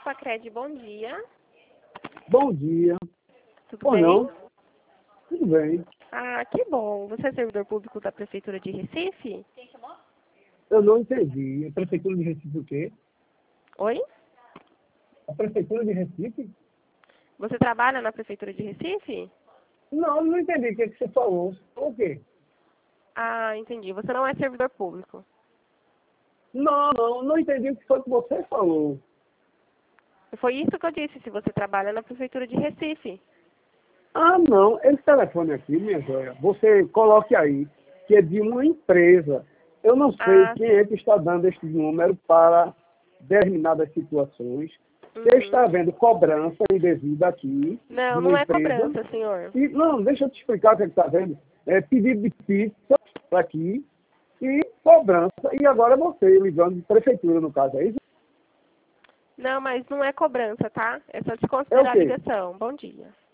Copacred, bom dia. Bom dia. Tudo Ou bem? não? Tudo bem. Ah, que bom. Você é servidor público da Prefeitura de Recife? Eu não entendi. A Prefeitura de Recife o quê? Oi? A Prefeitura de Recife? Você trabalha na Prefeitura de Recife? Não, não entendi o que você falou. O quê? Ah, entendi. Você não é servidor público. Não entendi o que foi que você falou. Foi isso que eu disse, se você trabalha na Prefeitura de Recife. Ah, não. Esse telefone aqui, minha joia, você coloque aí, que é de uma empresa. Eu não sei Ah, quem é que está dando este número para determinadas situações. Você está vendo cobrança indevida aqui de Não, uma não é empresa. cobrança, senhor. E, não, deixa eu te explicar o que está vendo. É pedido de pizza aqui e cobrança. E agora você ligando de prefeitura, no caso, é isso? Não, mas não é cobrança, tá? É só É o desconsiderar a quê? ligação. Bom dia.